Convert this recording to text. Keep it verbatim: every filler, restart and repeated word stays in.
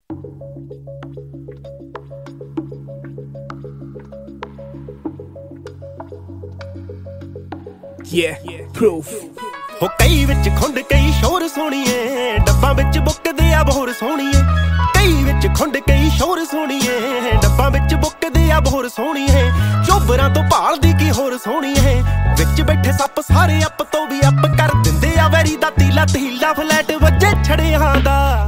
Yeah, proof. ਹੋ ਕਈ ਵਿੱਚ ਖੁੰਡ ਕਈ ਸ਼ੋਰ ਸੋਹਣੀਏ, ਡੱਬਾਂ ਵਿੱਚ ਬੁੱਕਦੇ ਆ ਬੋਰ ਸੋਹਣੀਏ। ਕਈ ਵਿੱਚ ਖੁੰਡ ਕਈ ਸ਼ੋਰ ਸੋਹਣੀਏ, ਡੱਬਾਂ ਵਿੱਚ ਬੁੱਕਦੇ ਆ ਬੋਰ ਸੋਹਣੀਏ। ਚੋਬਰਾਂ ਤੋਂ ਭਾਲਦੀ ਕੀ ਹੋਰ ਸੋਹਣੀਏ, ਵਿੱਚ ਬੈਠੇ ਸੱਪ ਸਾਰੇ ਅੱਪ ਤੋਂ ਵੀ ਅੱਪ ਕਰ ਦਿੰਦੇ ਆ ਵੈਰੀ ਦਾ ਤੀਲਾ ਤੀਲਾ। ਫਲੈਟ ਵੱਜੇ ਛੜਿਆਂ ਦਾ